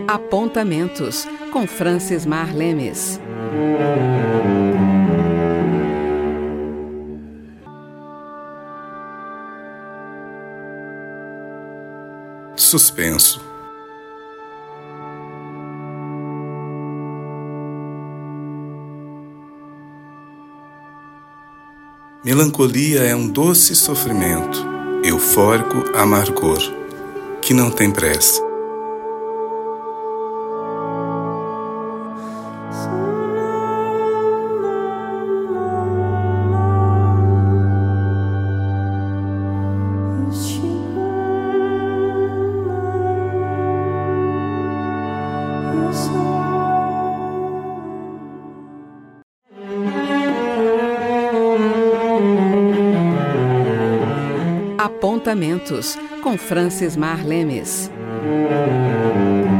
Apontamentos, com Francis Mar Lemes. Suspenso. Melancolia é um doce sofrimento, eufórico amargor, que não tem pressa. Apontamentos, com Francis Mar Lemes.